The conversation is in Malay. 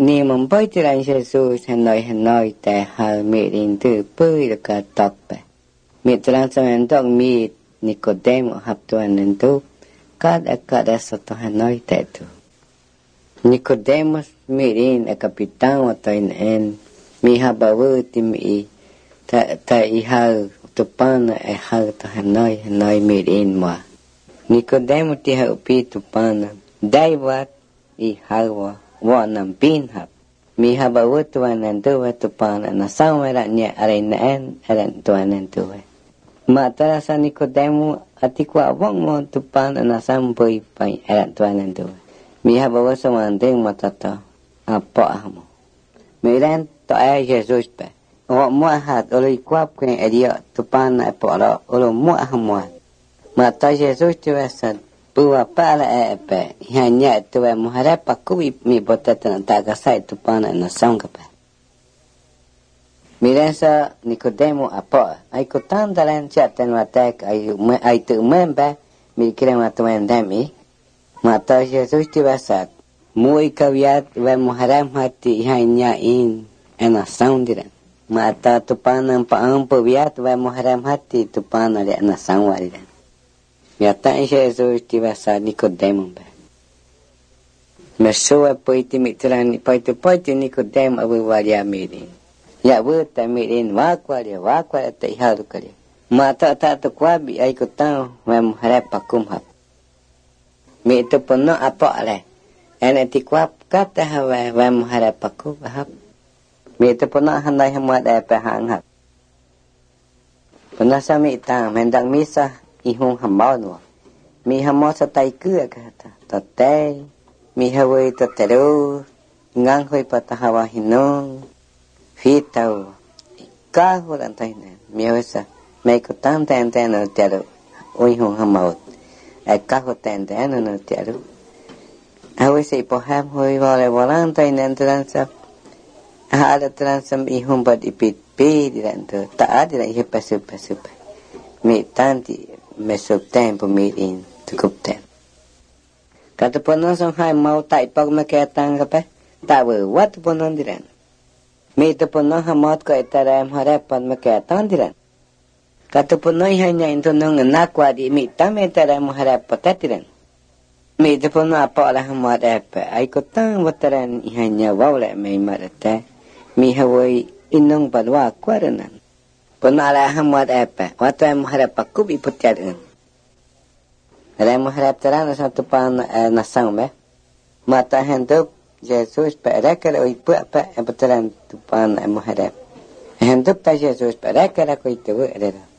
ni mempai tiran Jesus hanoi te hal mi rin tu pui ka tok pe mi tiran samen tok mi Nicodemo hap tuan nentu kada soto hanoi te tu Nicodemus mi rin kapitan wa tain en mi habawu ti mi ta i hal tupan hal ta hanoi mi rin ma Nicodemo ti ha upi tupan dai wat i hal wa nam pin hap mi habawu tuan nentu wa tupan na samara nya arain en aran tuan nentu ma tarasa Nicodemo atikwa wong mo tupan na sampai pai aran tuan nentu mi habawu samanteng matata apa ahmo mi ran to ai Jesus pe o mo hat oli kwap kwen edia tupan na pora olo mo ahmo mata Jesus tu asan buwa pala pe hanya tu mo harap aku mi botatan ta gasai tupan na sangka pe mi rasa Nicodemo apa ai ko tandalan chatan matak ai tu memba mi kira matuan dami mata Jesus tu asan muy kawiat wa muharam hati hanya in ena soundiran mata tupan paang pawiat wa muharam hati tupan ale ena soundwariran yata Jesus tiwasa Nicodemo ba mesoa poiti mitran poiti Nicodemo abu waria mirin ya buta mirin wakwaria ta ihadu kali mata ta to kwabi ai ko tao wa muharam pakum hap mi to pono apa ale ene tikwap kata hawa wa muharap aku bahap mi tu pernah handai hamuat apa hang hap pernah sami tang mendang misah ihung hambau no mi hamo satai ku kata tatai mi hawai tateru ngang hoi patahawa hinong fitau ka hulan taina mi hawasa mai ko tam tan no teru oi hung hambau ka ho tan no teru awis ipoham hoi wale walang tai nanturan sap ada transam ihum bad ipit pe dirantu ta ada ihe pasu mi tanti mesuk tempo mi in tukup tem kata ponon song hai mau tai pak maketang kape ta we wat ponon diran mi to ponon hamot ko itaram harapan maketang diran kata ponon hanya into nong nakwa di mi tame taram harapat diran mi te pono apa lah mat apa ai ko tang wataran ihanya wawle mai marata mi hawai inong balwa kwaranan pono ala mat apa wata maharap aku bi putyaran ala maharap tarana satu pan nasang be mata hendup Jesus para kala oi pu apa putaran tupan maharap hendup ta Jesus para kala ko itu ada